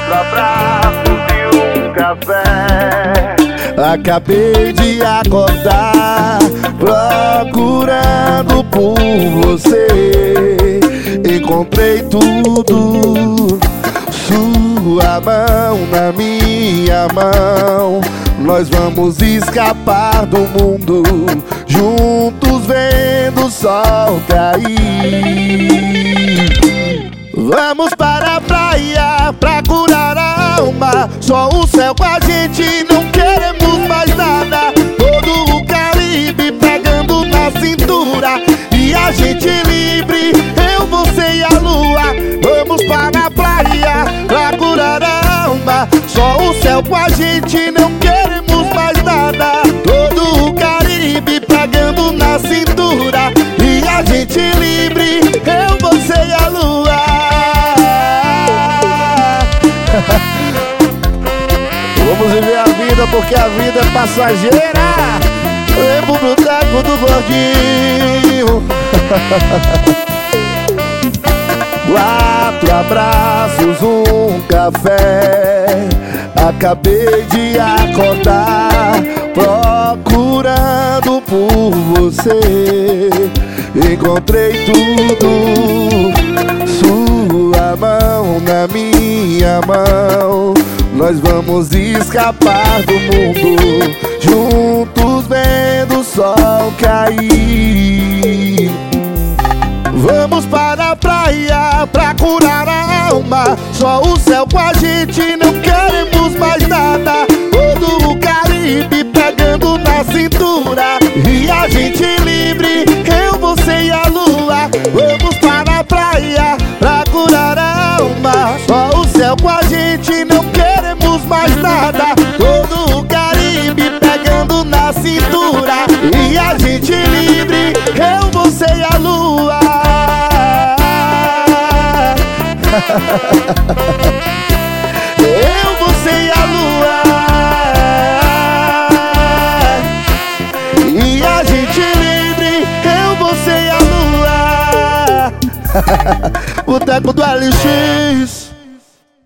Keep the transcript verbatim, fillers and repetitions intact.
Quatro abraços e um café. Acabei de acordar, procurando por você. Encontrei tudo, sua mão na minha mão. Nós vamos escapar do mundo, juntos vendo o sol cair. Vamos para a praia pra curar a alma. Só o céu com a gente, não queremos mais nada. Todo o Caribe pegando na cintura e a gente livre, eu, você e a lua. Vamos para a praia pra curar a alma. Só o céu com a gente, não queremos mais nada. Todo o Caribe pegando na cintura e a gente livre, eu, você e a lua. Vamos viver a vida porque a vida é passageira. Levo pro teco do gordinho. Quatro abraços, um café. Acabei de acordar, procurando por você. Encontrei tudo, sua mão na minha mão. Nós vamos escapar do mundo, juntos vendo o sol cair. Vamos para a praia pra curar a alma. Só o céu com a gente, não queremos mais nada. Todo o Caribe pegando na cintura e a gente livre, eu, você e a lua. Vamos para a praia pra curar a alma. Só o céu com a gente, não queremos mais nada. Todo o Caribe pegando na cintura e a gente livre, eu, você e a lua. Eu, você e a lua. E a gente livre, eu, você e a lua. Boteco do L X.